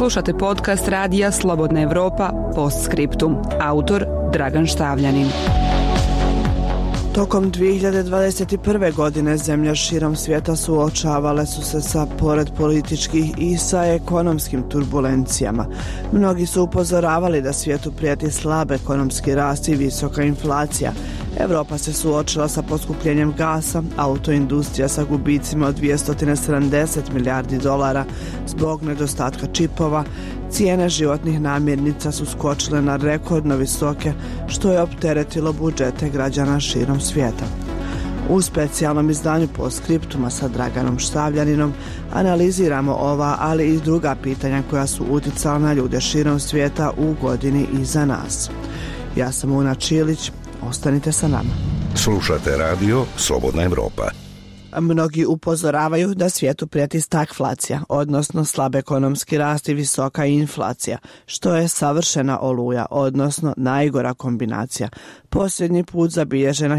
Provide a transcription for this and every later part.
Slušate podcast radija Slobodna Evropa Postscriptum. Autor Dragan Štavljanin. Tokom 2021. godine zemlje širom svijeta suočavale su se sa, pored političkih, i sa ekonomskim turbulencijama. Mnogi su upozoravali da svijetu prijeti slab ekonomski rast i visoka inflacija. Evropa se suočila sa poskupljenjem gasa, autoindustrija sa gubicima od 270 milijardi dolara zbog nedostatka čipova, cijene životnih namirnica su skočile na rekordno visoke, što je opteretilo budžete građana širom svijeta. U specijalnom izdanju Postscriptuma sa Draganom Štavljaninom analiziramo ova, ali i druga pitanja koja su uticala na ljude širom svijeta u godini iza nas. Ja sam Una Čilić, ostanite sa nama. Slušate radio Slobodna Evropa. Mnogi upozoravaju da svijetu prijeti stagflacija, odnosno slab ekonomski rast i visoka inflacija, što je savršena oluja, odnosno najgora kombinacija. Posljednji put zabilježena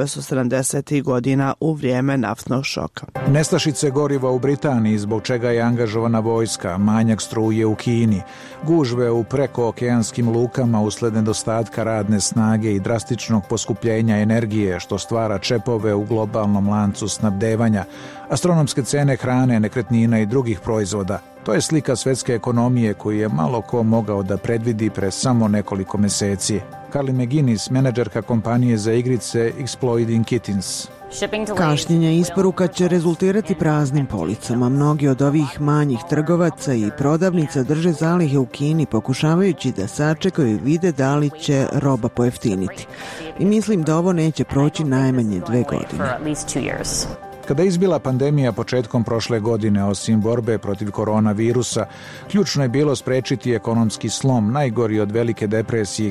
1970. godina u vrijeme naftnog šoka. Nestašice goriva u Britaniji, zbog čega je angažovana vojska, manjak struje u Kini, gužve u prekookeanskim lukama usled nedostatka radne snage i drastičnog poskupljenja energije, što stvara čepove u globalnom lancu snabdevanja, astronomske cene hrane, nekretnina i drugih proizvoda. To je slika svjetske ekonomije koju je malo ko mogao da predvidi pre samo nekoliko mjeseci. Carly McGuinness, menadžerka kompanije za igrice Exploding Kittens. Kašnjenja isporuka će rezultirati praznim policama. Mnogi od ovih manjih trgovaca i prodavnica drže zalihe u Kini, pokušavajući da sačekaju i vide da li će roba pojeftiniti. I mislim da ovo neće proći najmanje 2 godine. Kada je izbila pandemija početkom prošle godine, osim borbe protiv koronavirusa, ključno je bilo sprečiti ekonomski slom, najgori od velike depresije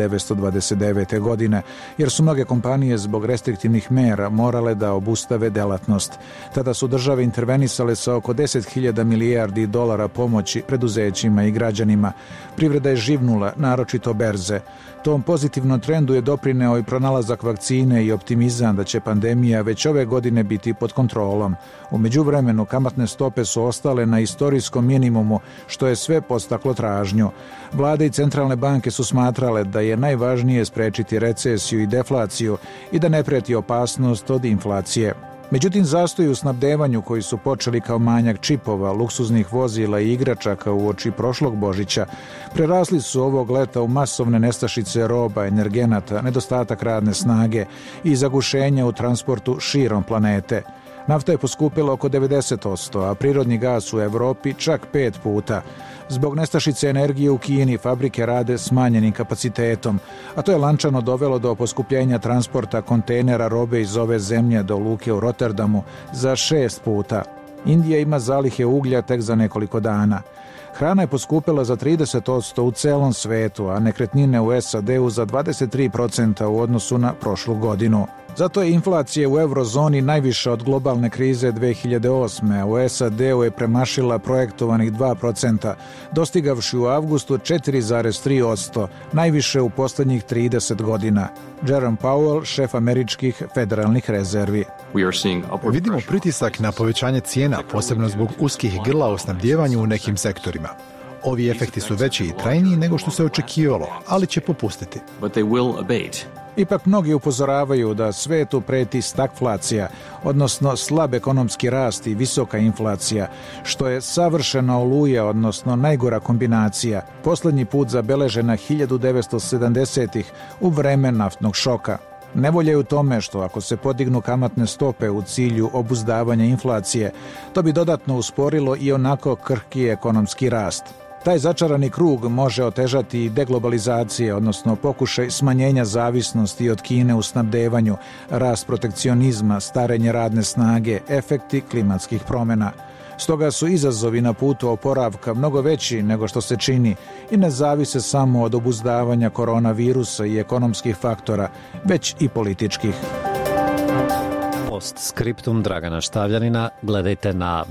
1929. godine, jer su mnoge kompanije zbog restriktivnih mera morale da obustave delatnost. Tada su države intervenisale sa oko 10.000 milijardi dolara pomoći preduzećima i građanima. Privreda je živnula, naročito berze. Tom pozitivnom trendu je doprineo i pronalazak vakcine i optimizam da će pandemija već ove godine biti pod kontrolom. U međuvremenu kamatne stope su ostale na istorijskom minimumu, što je sve podstaklo tražnju. Vlade i centralne banke su smatrale da je najvažnije sprečiti recesiju i deflaciju i da ne prijeti opasnost od inflacije. Međutim, zastoji u snabdevanju koji su počeli kao manjak čipova, luksuznih vozila i igračaka uoči prošlog Božića, prerasli su ovog leta u masovne nestašice roba, energenata, nedostatak radne snage i zagušenja u transportu širom planete. Nafta je poskupila oko 90%, a prirodni gas u Evropi čak 5 puta. Zbog nestašice energije u Kini fabrike rade smanjenim kapacitetom, a to je lančano dovelo do poskupljenja transporta kontejnera robe iz ove zemlje do luke u Rotterdamu za 6 puta. Indija ima zalihe uglja tek za nekoliko dana. Hrana je poskupila za 30% u celom svetu, a nekretnine u SAD-u za 23% u odnosu na prošlu godinu. Zato je inflacija u eurozoni najviša od globalne krize 2008. a u SAD-u je premašila projektovanih 2%, dostigavši u avgustu 4,3%, najviše u posljednjih 30 godina. Jerome Powell, šef američkih federalnih rezervi. Vidimo pritisak na povećanje cijena, posebno zbog uskih grla u snabdjevanju u nekim sektorima. Ovi efekti su veći i trajniji nego što se očekivalo, ali će popustiti. Ipak mnogi upozoravaju da svetu preti stagflacija, odnosno slab ekonomski rast i visoka inflacija, što je savršena oluja, odnosno najgora kombinacija, posljednji put zabeležena 1970-ih u vreme naftnog šoka. Nevolja je u tome što ako se podignu kamatne stope u cilju obuzdavanja inflacije, to bi dodatno usporilo i onako krhki ekonomski rast. Taj začarani krug može otežati i deglobalizacije, odnosno pokušaj smanjenja zavisnosti od Kine u snabdevanju, rast protekcionizma, starenje radne snage, efekti klimatskih promjena. Stoga su izazovi na putu oporavka mnogo veći nego što se čini i ne zavise samo od obuzdavanja koronavirusa i ekonomskih faktora, već i političkih. Postscriptum Dragana Štavljanina gledajte na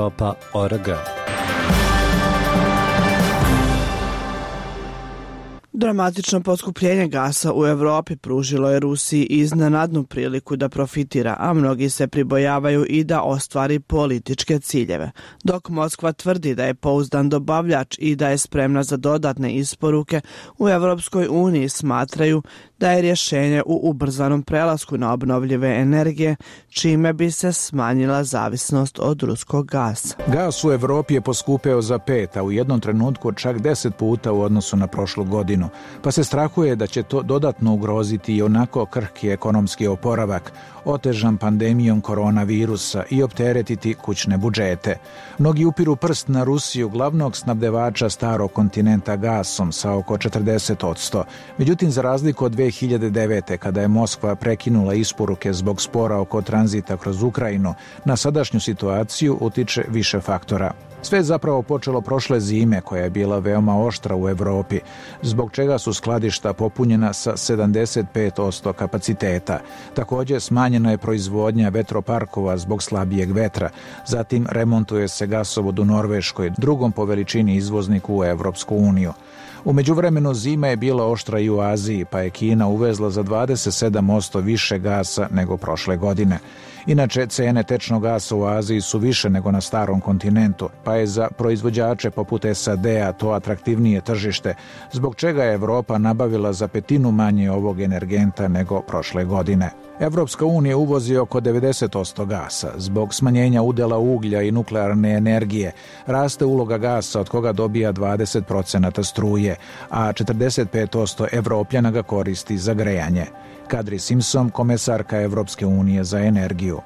www.slobodnaevropa.org. Dramatično poskupljenje gasa u Evropi pružilo je Rusiji iznenadnu priliku da profitira, a mnogi se pribojavaju i da ostvari političke ciljeve. Dok Moskva tvrdi da je pouzdan dobavljač i da je spremna za dodatne isporuke, u Evropskoj uniji smatraju da je rješenje u ubrzanom prelasku na obnovljive energije, čime bi se smanjila zavisnost od ruskog gasa. Gas u Evropi je poskupeo za 5, a u jednom trenutku čak 10 puta u odnosu na prošlu godinu, pa se strahuje da će to dodatno ugroziti i onako krhki ekonomski oporavak, otežan pandemijom koronavirusa i opteretiti kućne budžete. Mnogi upiru prst na Rusiju, glavnog snabdevača starog kontinenta gasom sa oko 40%. Međutim, za razliku od 2009. kada je Moskva prekinula isporuke zbog spora oko tranzita kroz Ukrajinu, na sadašnju situaciju utiče više faktora. Sve je zapravo počelo prošle zime, koja je bila veoma oštra u Evropi, zbog čega su skladišta popunjena sa 75% kapaciteta. Također smanjena je proizvodnja vetroparkova zbog slabijeg vetra, zatim remontuje se gasovod u Norveškoj, drugom po veličini izvozniku u Evropsku uniju. U međuvremenu zima je bila oštra i u Aziji, pa je Kina uvezla za 27% više gasa nego prošle godine. Inače, cene tečnog gasa u Aziji su više nego na starom kontinentu, pa je za proizvođače poput SAD-a to atraktivnije tržište, zbog čega je Evropa nabavila za 1/5 manje ovog energenta nego prošle godine. Evropska unija uvozi oko 90% gasa. Zbog smanjenja udjela uglja i nuklearne energije raste uloga gasa od koga dobija 20% struje, a 45% Evropljana ga koristi za grejanje. Kadri Simpson, komesarka Evropske unije za energiju.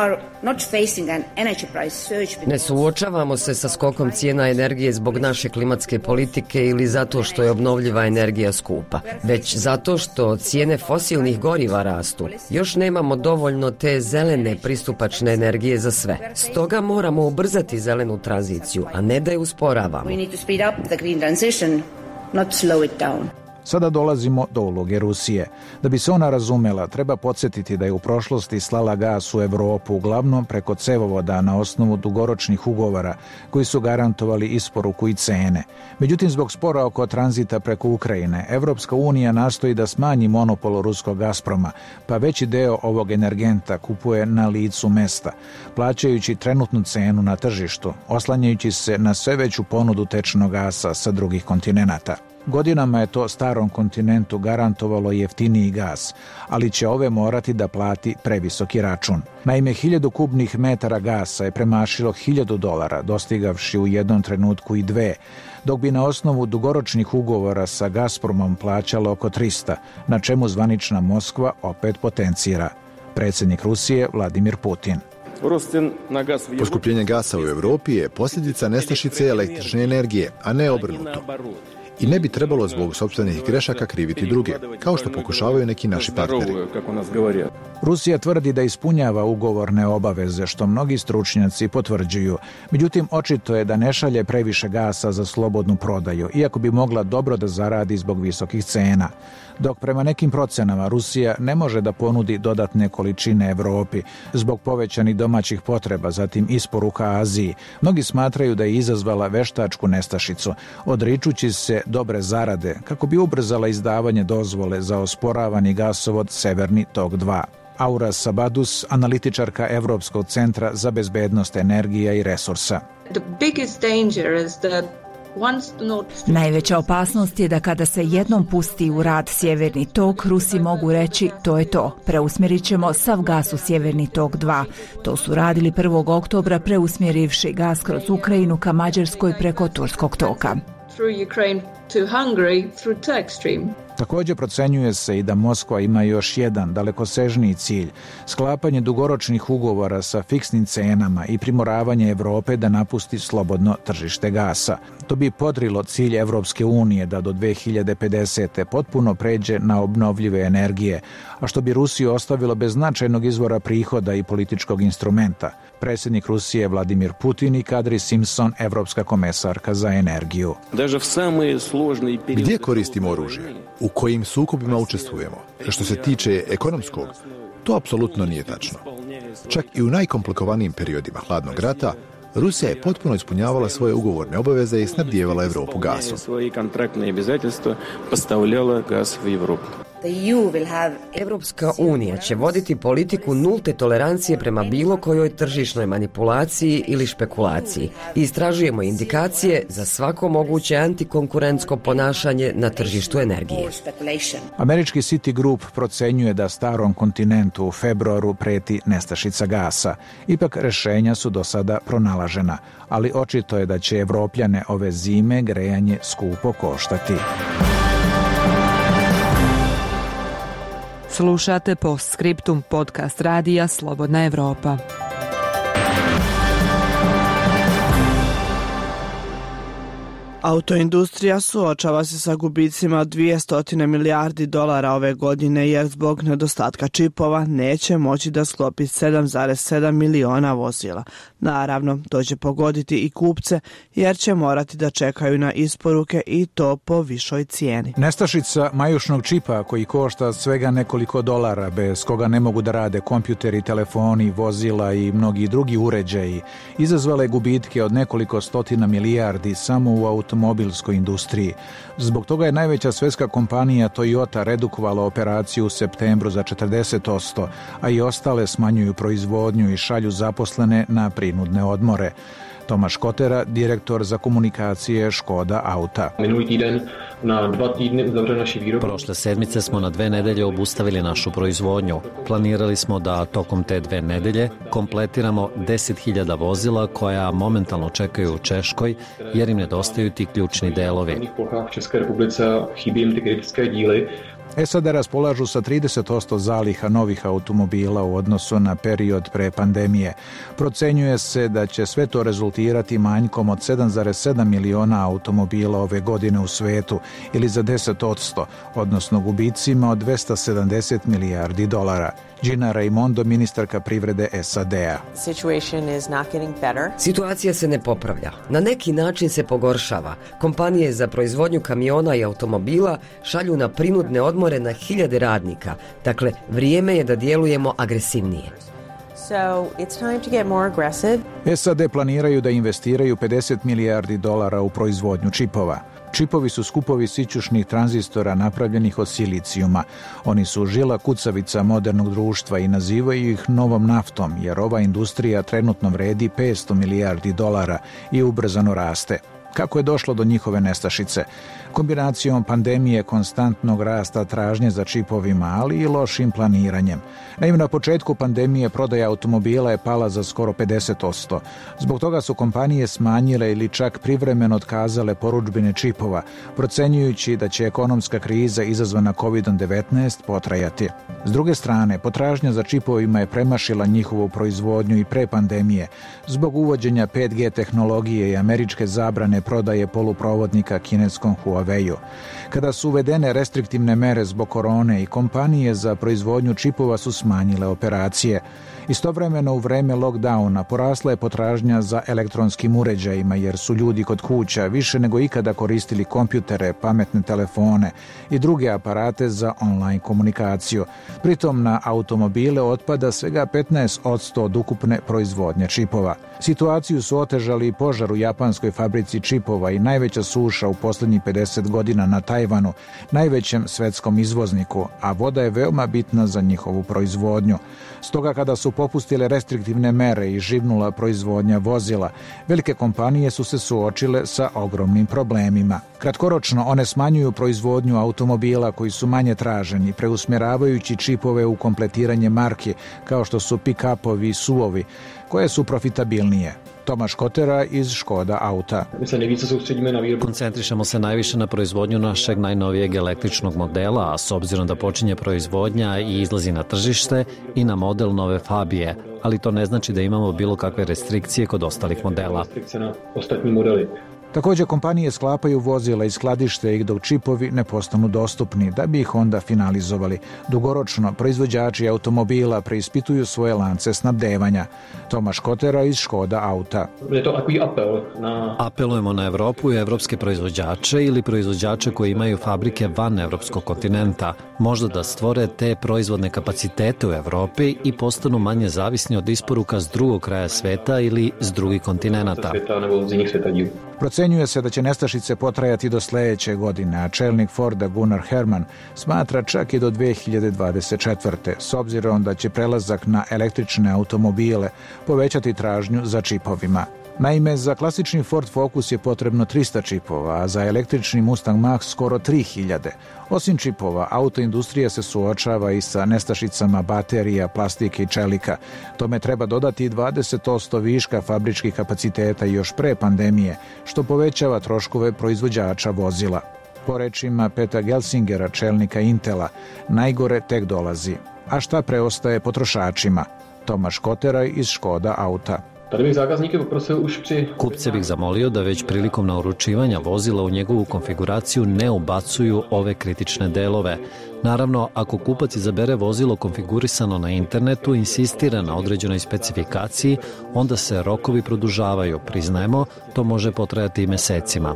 Ne suočavamo se sa skokom cijena energije zbog naše klimatske politike ili zato što je obnovljiva energija skupa, već zato što cijene fosilnih goriva rastu. Još nemamo dovoljno te zelene pristupačne energije za sve. Stoga moramo ubrzati zelenu tranziciju, a ne da je usporavamo. Sada dolazimo do uloge Rusije. Da bi se ona razumela, treba podsjetiti da je u prošlosti slala gas u Evropu uglavnom preko cevovoda na osnovu dugoročnih ugovora koji su garantovali isporuku i cene. Međutim, zbog spora oko tranzita preko Ukrajine, Evropska unija nastoji da smanji monopol ruskog Gazproma, pa veći deo ovog energenta kupuje na licu mesta, plaćajući trenutnu cenu na tržištu, oslanjajući se na sve veću ponudu tečnog gasa sa drugih kontinenata. Godinama je to starom kontinentu garantovalo jeftiniji gas, ali će ove morati da plati previsoki račun. Naime, 1000 kubnih metara gasa je premašilo $1000, dostigavši u jednom trenutku i 2, dok bi na osnovu dugoročnih ugovora sa Gazpromom plaćalo oko 300, na čemu zvanična Moskva opet potencira. Predsjednik Rusije Vladimir Putin. Poskupljenje gasa u Evropi je posljedica nestašice električne energije, a ne obrnuto. I ne bi trebalo zbog sopstvenih grešaka kriviti druge, kao što pokušavaju neki naši partneri. Rusija tvrdi da ispunjava ugovorne obaveze, što mnogi stručnjaci potvrđuju. Međutim, očito je da ne šalje previše gasa za slobodnu prodaju, iako bi mogla dobro da zaradi zbog visokih cena. Dok prema nekim procenama Rusija ne može da ponudi dodatne količine Evropi zbog povećanih domaćih potreba, zatim isporuka Aziji, mnogi smatraju da je izazvala veštačku nestašicu, odričući se dobre zarade kako bi ubrzala izdavanje dozvole za osporavani gasovod Severni tok 2. Aura Sabadus, analitičarka Evropskog centra za bezbednost energija i resursa. Najveća opasnost je da kada se jednom pusti u rad Sjeverni tok, Rusi mogu reći to je to, preusmjerit ćemo sav gas u Sjeverni tok 2. To su radili 1. oktobra preusmjerivši gas kroz Ukrajinu ka Mađarskoj preko Turskog toka. Također procenjuje se i da Moskva ima još jedan dalekosežniji cilj, sklapanje dugoročnih ugovora sa fiksnim cenama i primoravanje Evrope da napusti slobodno tržište gasa. To bi podrilo cilj Evropske unije da do 2050. potpuno pređe na obnovljive energije, a što bi Rusiju ostavilo bez značajnog izvora prihoda i političkog instrumenta. Predsjednik Rusije Vladimir Putin i Kadri Simpson, evropska komesarka za energiju. Gdje koristimo oružje? U kojim sukobima učestvujemo? Što se tiče ekonomskog, to apsolutno nije tačno. Čak i u najkomplikovanijim periodima hladnog rata, Rusija je potpuno ispunjavala svoje ugovorne obaveze i snabdijevala Evropu gasom. Evropska unija će voditi politiku nulte tolerancije prema bilo kojoj tržišnoj manipulaciji ili špekulaciji. Istražujemo indikacije za svako moguće antikonkurentsko ponašanje na tržištu energije. Američki Citigroup procenjuje da starom kontinentu u februaru preti nestašica gasa. Ipak rešenja su do sada pronalažena, ali očito je da će Evropljane ove zime grejanje skupo koštati. Slušate Postscriptum, podcast radija Slobodna Evropa. Autoindustrija suočava se sa gubicima od 200 milijardi dolara ove godine jer zbog nedostatka čipova neće moći da sklopi 7,7 miliona vozila. Naravno, to će pogoditi i kupce jer će morati da čekaju na isporuke i to po višoj cijeni. Nestašica majušnog čipa koji košta svega nekoliko dolara, bez koga ne mogu da rade kompjuteri, telefoni, vozila i mnogi drugi uređaji, izazvale gubitke od nekoliko stotina milijardi samo u automobilskoj industriji. Zbog toga je najveća svetska kompanija Toyota redukovala operaciju u septembru za 40%, a i ostale smanjuju proizvodnju i šalju zaposlene na prinudne odmore. Tomaš Kotera, direktor za komunikacije Škoda Auta. Prošle sedmice smo na 2 nedelje obustavili našu proizvodnju. Planirali smo da tokom te 2 nedelje kompletiramo 10.000 vozila koja momentalno čekaju u Češkoj jer im nedostaju ti ključni delovi. SAD raspolažu sa 30% zaliha novih automobila u odnosu na period pre pandemije. Procenjuje se da će sve to rezultirati manjkom od 7,7 miliona automobila ove godine u svetu ili za 10%, odnosno gubicima od 270 milijardi dolara. Gina Raimondo, ministarka privrede SAD-a. Situacija se ne popravlja. Na neki način se pogoršava. Kompanije za proizvodnju kamiona i automobila šalju na prinudne odmore na 1000 radnika. Dakle, vrijeme je da djelujemo agresivnije. SAD planiraju da investiraju 50 milijardi dolara u proizvodnju čipova. Čipovi su skupovi sićušnih tranzistora napravljenih od silicijuma. Oni su žila kucavica modernog društva i nazivaju ih novom naftom, jer ova industrija trenutno vredi 500 milijardi dolara i ubrzano raste. Kako je došlo do njihove nestašice? Kombinacijom pandemije, konstantnog rasta tražnje za čipovima, ali i lošim planiranjem. Naime, na početku pandemije prodaja automobila je pala za skoro 50%. Zbog toga su kompanije smanjile ili čak privremeno otkazale porudžbine čipova, procenjujući da će ekonomska kriza izazvana COVID-19 potrajati. S druge strane, potražnja za čipovima je premašila njihovu proizvodnju i pre pandemije, zbog uvođenja 5G tehnologije i američke zabrane prodaje poluprovodnika kineskom Huawei-u. Kada su uvedene restriktivne mere zbog korone i kompanije za proizvodnju čipova su smanjile operacije. Istovremeno u vreme lockdowna porasla je potražnja za elektronskim uređajima jer su ljudi kod kuća više nego ikada koristili kompjutere, pametne telefone i druge aparate za online komunikaciju. Pritom na automobile otpada svega 15% od ukupne proizvodnje čipova. Situaciju su otežali i požar u japanskoj fabrici čipova i najveća suša u posljednjih 50 godina na Tajvanu, najvećem svetskom izvozniku, a voda je veoma bitna za njihovu proizvodnju. Stoga kada su popustile restriktivne mere i živnula proizvodnja vozila, velike kompanije su se suočile sa ogromnim problemima. Kratkoročno one smanjuju proizvodnju automobila koji su manje traženi, preusmjeravajući čipove u kompletiranje marki kao što su pick-upovi i SUV-ovi, koje su profitabilnije. Tomaš Kotera iz Škoda Auta. Koncentrišemo se najviše na proizvodnju našeg najnovijeg električnog modela, a s obzirom da počinje proizvodnja i izlazi na tržište i na model nove Fabije, ali to ne znači da imamo bilo kakve restrikcije kod ostalih modela. Također kompanije sklapaju vozila i skladište ih dok čipovi ne postanu dostupni, da bi ih onda finalizovali. Dugoročno, proizvođači automobila preispituju svoje lance snabdevanja. Tomaš Kotera iz Škoda Auta. Apelujemo na Evropu i evropske proizvođače ili proizvođače koji imaju fabrike van evropskog kontinenta, možda da stvore te proizvodne kapacitete u Evropi i postanu manje zavisni od isporuka s drugog kraja sveta ili s drugih kontinenata. Procenjuje se da će nestašice potrajati do sljedeće godine, a čelnik Forda Gunnar Herman smatra čak i do 2024. s obzirom da će prelazak na električne automobile povećati tražnju za čipovima. Naime, za klasični Ford Focus je potrebno 300 čipova, a za električni Mustang Mach skoro 3000. Osim čipova, autoindustrija se suočava i sa nestašicama baterija, plastike i čelika. Tome treba dodati i 20% viška fabričkih kapaciteta još pre pandemije, što povećava troškove proizvođača vozila. Po rečima Peta Gelsingera, čelnika Intela, najgore tek dolazi. A šta preostaje potrošačima? Tomaš Koteraj iz Škoda Auta. Kupce bih zamolio da već prilikom naručivanja vozila u njegovu konfiguraciju ne ubacuju ove kritične delove. Naravno, ako kupac izabere vozilo konfigurisano na internetu i insistira na određenoj specifikaciji, onda se rokovi produžavaju. Priznajemo, to može potrajati i mesecima.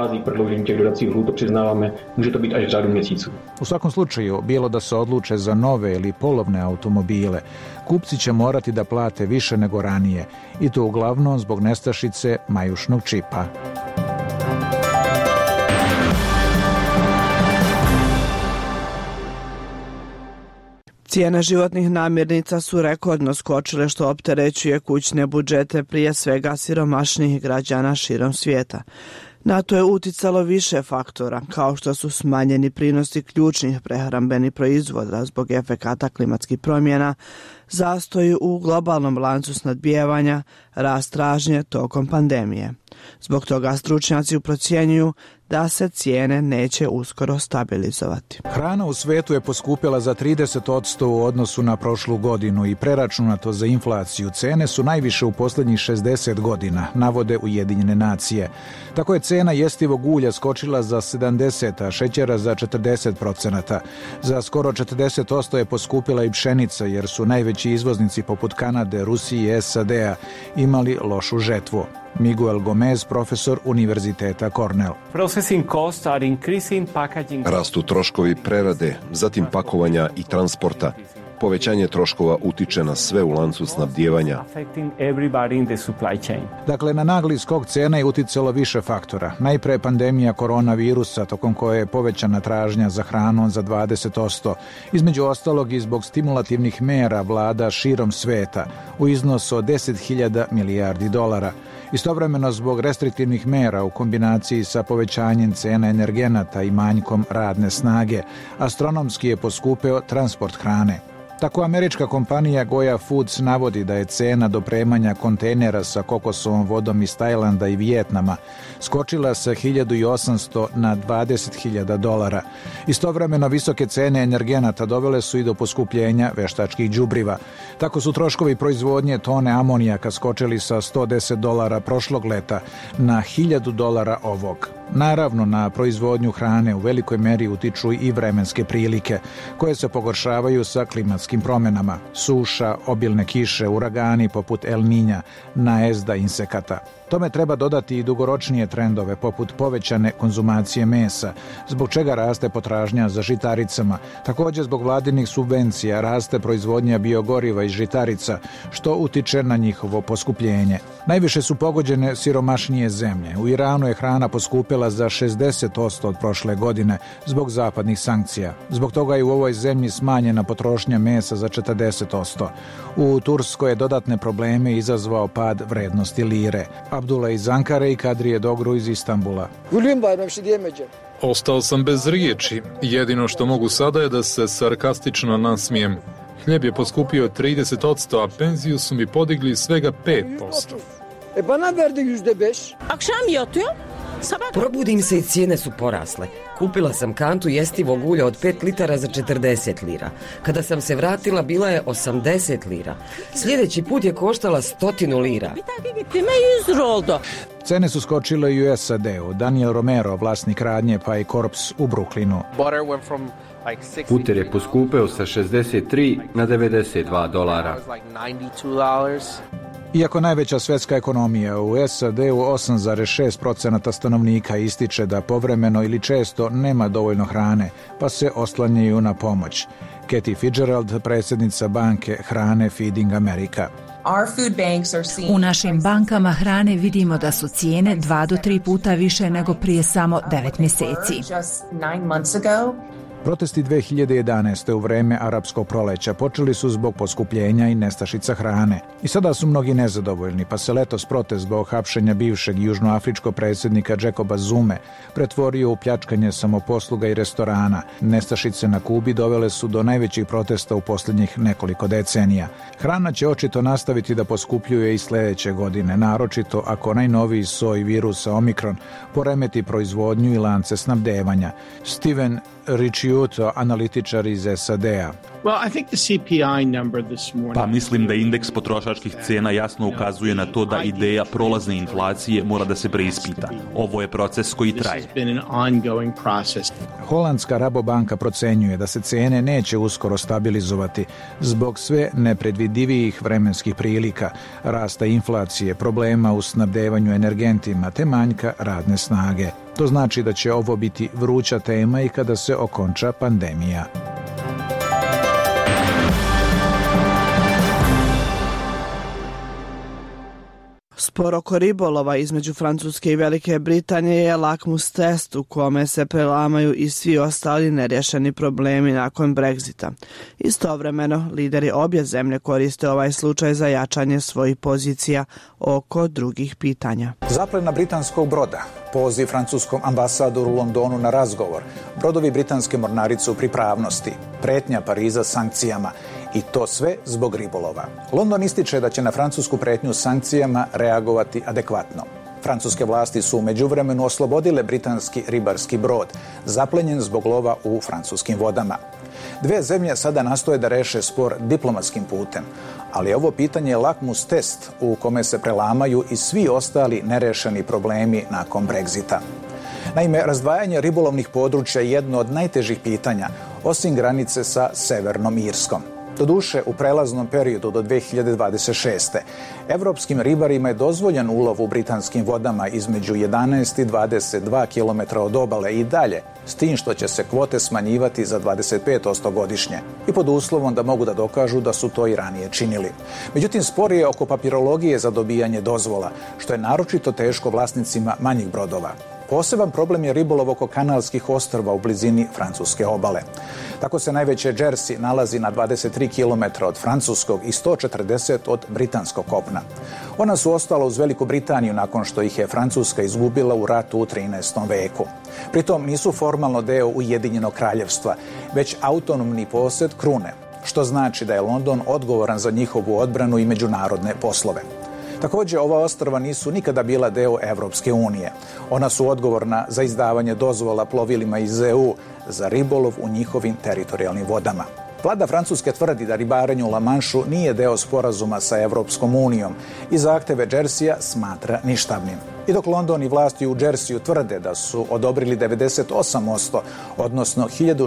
U svakom slučaju, bilo da se odluče za nove ili polovne automobile, kupci će morati da plate više nego ranije, i to uglavnom zbog nestašice majušnog čipa. Cijene životnih namirnica su rekordno skočile, što opterećuje kućne budžete prije svega siromašnijih građana širom svijeta. Na to je uticalo više faktora, kao što su smanjeni prinosi ključnih prehrambenih proizvoda zbog efekata klimatskih promjena, zastoji u globalnom lancu snabdijevanja, rast tražnje tokom pandemije. Zbog toga stručnjaci procjenjuju da se cijene neće uskoro stabilizovati. Hrana u svetu je poskupjela za 30% u odnosu na prošlu godinu i preračunato za inflaciju. Cene su najviše u posljednjih 60 godina, navode Ujedinjene nacije. Tako je cena jestivog ulja skočila za 70%, a šećera za 40%. Za skoro 40% je poskupila i pšenica, jer su najveći izvoznici poput Kanade, Rusije i SAD-a imali lošu žetvu. Miguel Gomez, profesor Univerziteta Cornell. Rastu troškovi prerade, zatim pakovanja i transporta. Povećanje troškova utiče na sve u lancu snabdijevanja. Dakle, na nagli skok cena je uticalo više faktora. Najpre pandemija koronavirusa, tokom koje je povećana tražnja za hranom za 20%, između ostalog i zbog stimulativnih mera vlada širom sveta u iznosu od 10.000 milijardi dolara. Istovremeno zbog restriktivnih mera u kombinaciji sa povećanjem cena energenata i manjkom radne snage, astronomski je poskupeo transport hrane. Tako američka kompanija Goya Foods navodi da je cena dopremanja kontejnera sa kokosovom vodom iz Tajlanda i Vijetnama skočila sa 1.800 na 20.000 dolara. Istovremeno visoke cene energenata dovele su i do poskupljenja veštačkih đubriva. Tako su troškovi proizvodnje tone amonijaka skočili sa $110 prošlog leta na $1.000 ovog. Naravno, na proizvodnju hrane u velikoj meri utiču i vremenske prilike, koje se pogoršavaju sa klimatskim promjenama. Suša, obilne kiše, uragani poput El Niña, najezda insekata. Tome treba dodati i dugoročnije trendove poput povećane konzumacije mesa, zbog čega raste potražnja za žitaricama. Također zbog vladinih subvencija raste proizvodnja biogoriva iz žitarica, što utiče na njihovo poskupljenje. Najviše su pogođene siromašnije zemlje. U Iranu je hrana poskupila za 60% od prošle godine zbog zapadnih sankcija. Zbog toga je u ovoj zemlji smanjena potrošnja mesa za 40%. U Turskoj je dodatne probleme izazvao pad vrednosti lire. Abdullah iz Ankare i Kadrije Dogru iz Istanbula. Ostao sam bez riječi. Jedino što mogu sada je da se sarkastično nasmijem. Hljeb je poskupio 30%, a penziju su mi podigli svega 5%. Bana verdi %5. Akşam yatıyor. Probudim se i cijene su porasle. Kupila sam kantu jestivog ulja od 5 litara za 40 lira. Kada sam se vratila, bila je 80 lira. Sljedeći put je koštala 100 lira. Cene su skočile i u SAD-u. Daniel Romero, vlasnik radnje Pie Corps u Brooklynu. Puter je poskupeo sa 63 na $92. Iako najveća svetska ekonomija u SAD-u 8,6% stanovnika ističe da povremeno ili često nema dovoljno hrane, pa se oslanjaju na pomoć. Kathy Fitzgerald, predsjednica banke hrane Feeding America. U našim bankama hrane vidimo da su cijene 2 do 3 puta više nego prije samo 9 mjeseci. Protesti 2011. u vreme arapskog proleća počeli su zbog poskupljenja i nestašica hrane. I sada su mnogi nezadovoljni, pa se letos protest zbog hapšenja bivšeg južnoafričkog predsjednika Jacoba Zume pretvorio u pljačkanje samoposluga i restorana. Nestašice na Kubi dovele su do najvećih protesta u posljednjih nekoliko decenija. Hrana će očito nastaviti da poskupljuje i sljedeće godine, naročito ako najnoviji soj virusa Omikron poremeti proizvodnju i lance snabdevanja. Steven Ricciuto, analitičar iz SAD-a. Pa mislim da indeks potrošačkih cena jasno ukazuje na to da ideja prolazne inflacije mora da se preispita. Ovo je proces koji traje. Holandska Rabobanka procenjuje da se cene neće uskoro stabilizovati zbog sve nepredvidivijih vremenskih prilika, rasta inflacije, problema u snabdevanju energentima te manjka radne snage. To znači da će ovo biti vruća tema i kada se okonča pandemija. Spor oko ribolova između Francuske i Velike Britanije je lakmus test u kome se prelamaju i svi ostali nerješeni problemi nakon Brexita. Istovremeno, lideri obje zemlje koriste ovaj slučaj za jačanje svojih pozicija oko drugih pitanja. Zaplena britanskog broda, poziv francuskom ambasadoru u Londonu na razgovor, brodovi britanske mornarice u pripravnosti, pretnja Pariza sankcijama, i to sve zbog ribolova. London ističe da će na francusku pretnju sankcijama reagovati adekvatno. Francuske vlasti su u međuvremenu oslobodile britanski ribarski brod, zaplenjen zbog lova u francuskim vodama. Dve zemlje sada nastoje da reše spor diplomatskim putem, ali ovo pitanje je lakmus test u kome se prelamaju i svi ostali nerešeni problemi nakon Brexita. Naime, razdvajanje ribolovnih područja je jedno od najtežih pitanja, osim granice sa Severnom Irskom. Doduše, u prelaznom periodu do 2026. evropskim ribarima je dozvoljen ulov u britanskim vodama između 11 i 22 km od obale i dalje, s tim što će se kvote smanjivati za 25% godišnje i pod uslovom da mogu da dokažu da su to i ranije činili. Međutim, spor je oko papirologije za dobijanje dozvola, što je naročito teško vlasnicima manjih brodova. Poseban problem je ribolov oko Kanalskih ostrva u blizini francuske obale. Tako se najveće Jersey nalazi na 23 km od francuskog i 140 od britanskog kopna. Ona su ostala uz Veliku Britaniju nakon što ih je Francuska izgubila u ratu u 13. veku. Pritom nisu formalno deo Ujedinjenog kraljevstva, već autonomni posjed krune, što znači da je London odgovoran za njihovu odbranu i međunarodne poslove. Također, ova ostrva nisu nikada bila deo Evropske unije. Ona su odgovorna za izdavanje dozvola plovilima iz EU za ribolov u njihovim teritorijalnim vodama. Vlada Francuske tvrdi da ribarenje u La Manšu nije deo sporazuma sa Evropskom unijom i zahteve Jerseya smatra ništavnim. I dok London i vlasti u Jerseyu tvrde da su odobrili 98%, odnosno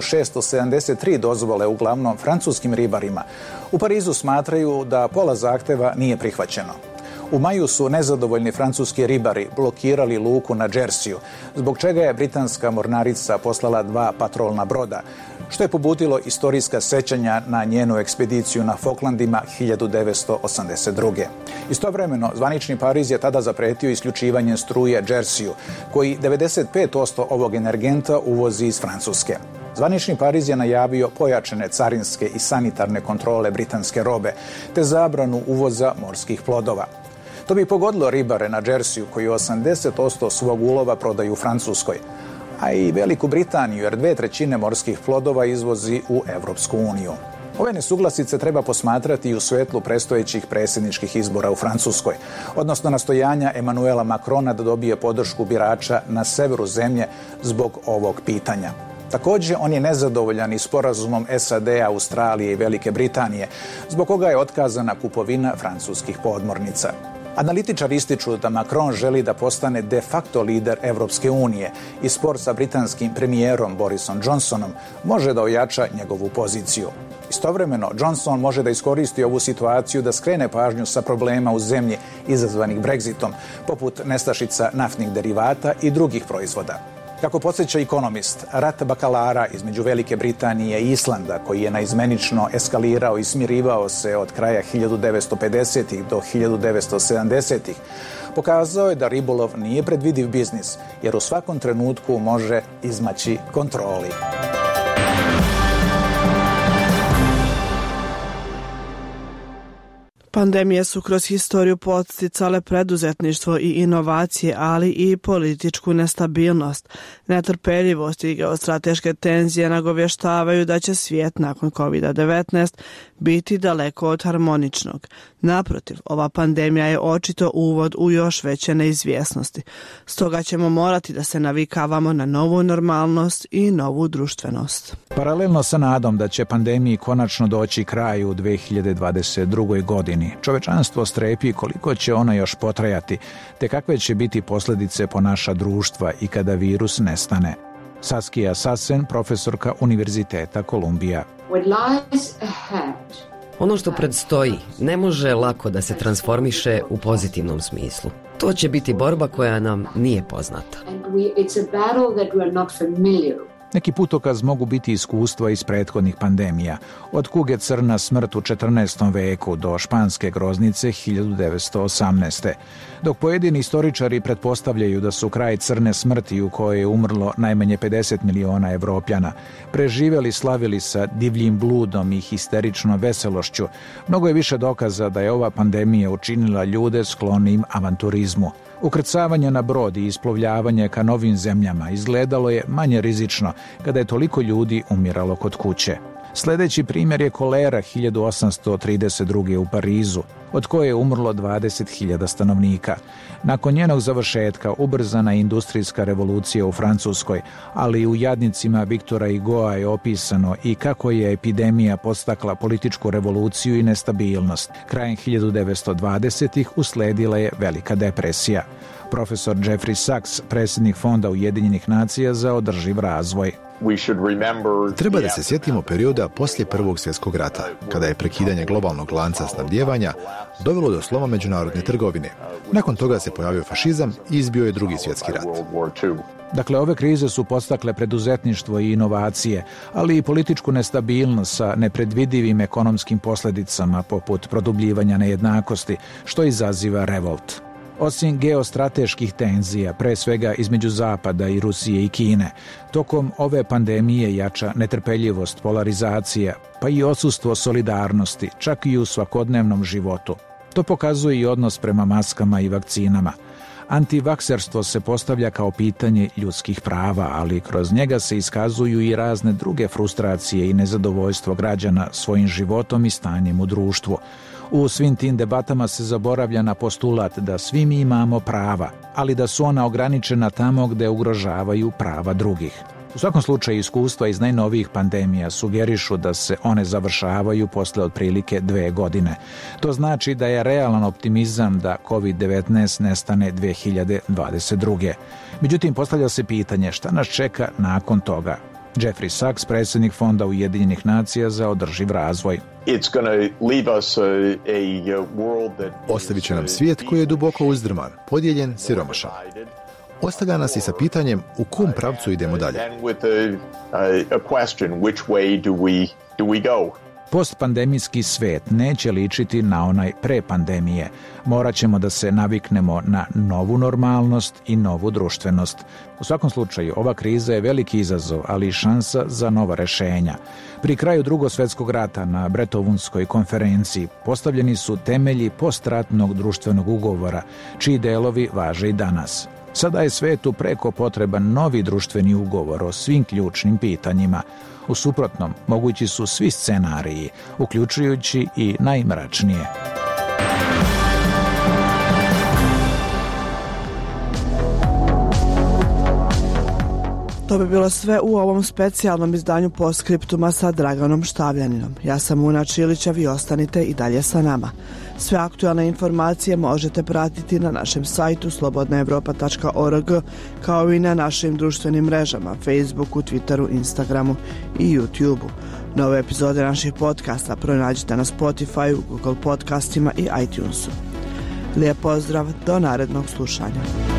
1673 dozvole uglavnom francuskim ribarima, u Parizu smatraju da pola zahteva nije prihvaćeno. U maju su nezadovoljni francuski ribari blokirali luku na Jerseyu, zbog čega je britanska mornarica poslala 2 patrolna broda, što je pobudilo istorijska sećanja na njenu ekspediciju na Falklandima 1982. Istovremeno, zvanični Pariz je tada zapretio isključivanje struje Jerseyu, koji 95% ovog energenta uvozi iz Francuske. Zvanični Pariz je najavio pojačane carinske i sanitarne kontrole britanske robe, te zabranu uvoza morskih plodova. To bi pogodilo ribare na Jerseyu koji 80% svog ulova prodaju u Francuskoj, a i Veliku Britaniju jer 2/3 morskih plodova izvozi u Evropsku uniju. Ove nesuglasice treba posmatrati i u svetlu predstojećih predsjedničkih izbora u Francuskoj, odnosno nastojanja Emanuela Macrona da dobije podršku birača na severu zemlje zbog ovog pitanja. Također, on je nezadovoljan i sporazumom SAD, Australije i Velike Britanije, zbog koga je otkazana kupovina francuskih podmornica. Analitičari ističu da Macron želi da postane de facto lider Evropske unije i spor sa britanskim premijerom Borisom Johnsonom može da ojača njegovu poziciju. Istovremeno, Johnson može da iskoristi ovu situaciju da skrene pažnju sa problema u zemlji izazvanih Brexitom, poput nestašica naftnih derivata i drugih proizvoda. Kako podsjeća Economist, rat bakalara između Velike Britanije i Islanda, koji je naizmenično eskalirao i smirivao se od kraja 1950-ih do 1970-ih, pokazao je da ribolov nije predvidiv biznis, jer u svakom trenutku može izmaći kontroli. Pandemije su kroz historiju podsticale preduzetništvo i inovacije, ali i političku nestabilnost. Netrpeljivost i geostrateške tenzije nagovještavaju da će svijet nakon COVID-19 biti daleko od harmoničnog. Naprotiv, ova pandemija je očito uvod u još veće neizvjesnosti. Stoga ćemo morati da se navikavamo na novu normalnost i novu društvenost. Paralelno sa nadom da će pandemiji konačno doći kraju u 2022. godini, čovečanstvo strepi koliko će ona još potrajati, te kakve će biti posljedice po naša društva i kada virus nestane. Saskia Sassen, profesorka Univerziteta Kolumbija. Ono što predstoji ne može lako da se transformiše u pozitivnom smislu. To će biti borba koja nam nije poznata. Neki putokaz mogu biti iskustva iz prethodnih pandemija, od kuge crna smrt u 14. veku do španske groznice 1918. Dok pojedini istoričari pretpostavljaju da su kraj crne smrti u kojoj je umrlo najmanje 50 miliona Evropljana, preživjeli slavili sa divljim bludom i histeričnom veselošću, mnogo je više dokaza da je ova pandemija učinila ljude sklonim avanturizmu. Ukrcavanje na brod i isplovljavanje ka novim zemljama izgledalo je manje rizično kada je toliko ljudi umiralo kod kuće. Sljedeći primjer je kolera 1832. u Parizu, od koje je umrlo 20.000 stanovnika. Nakon njenog završetka ubrzana je industrijska revolucija u Francuskoj, ali u jadnicima Viktora Hugoa je opisano i kako je epidemija podstakla političku revoluciju i nestabilnost. Krajem 1920-ih usledila je velika depresija. Profesor Jeffrey Sachs, predsjednik Fonda Ujedinjenih nacija za održiv razvoj. Treba da se sjetimo perioda poslije Prvog svjetskog rata, kada je prekidanje globalnog lanca snabdijevanja dovelo do sloma međunarodne trgovine. Nakon toga se pojavio fašizam i izbio je Drugi svjetski rat. Dakle, ove krize su podstakle preduzetništvo i inovacije, ali i političku nestabilnost sa nepredvidivim ekonomskim posljedicama poput produbljivanja nejednakosti, što izaziva revolt. Osim geostrateških tenzija, pre svega između Zapada i Rusije i Kine, tokom ove pandemije jača netrpeljivost, polarizacija, pa i odsustvo solidarnosti, čak i u svakodnevnom životu. To pokazuje i odnos prema maskama i vakcinama. Antivakserstvo se postavlja kao pitanje ljudskih prava, ali kroz njega se iskazuju i razne druge frustracije i nezadovoljstvo građana svojim životom i stanjem u društvu. U svim tim debatama se zaboravlja na postulat da svi mi imamo prava, ali da su ona ograničena tamo gde ugrožavaju prava drugih. U svakom slučaju, iskustva iz najnovijih pandemija sugerišu da se one završavaju posle otprilike 2 godine. To znači da je realan optimizam da COVID-19 nestane 2022. Međutim, postavlja se pitanje šta nas čeka nakon toga. Jeffrey Sachs, predsjednik Fonda Ujedinjenih nacija za održiv razvoj. Ostavit će nam svijet koji je duboko uzdrman, podijeljen, siromašan. Ostavlja nas i sa pitanjem u kom pravcu idemo dalje. Postpandemijski svet neće ličiti na onaj pre pandemije. Morat ćemo da se naviknemo na novu normalnost i novu društvenost. U svakom slučaju, ova kriza je veliki izazov, ali i šansa za nova rešenja. Pri kraju Drugog svjetskog rata na Brettonwoodskoj konferenciji postavljeni su temelji postratnog društvenog ugovora, čiji delovi važe i danas. Sada je svetu preko potreban novi društveni ugovor o svim ključnim pitanjima. U suprotnom, mogući su svi scenariji, uključujući i najmračnije. To bi bilo sve u ovom specijalnom izdanju Postscriptuma sa Draganom Štavljaninom. Ja sam Una Čilić, a vi ostanite i dalje sa nama. Sve aktualne informacije možete pratiti na našem sajtu slobodnaevropa.org, kao i na našim društvenim mrežama, Facebooku, Twitteru, Instagramu i YouTubeu. Nove epizode naših podcasta pronađite na Spotify, Google podcastima i iTunesu. Lijep pozdrav, do narednog slušanja.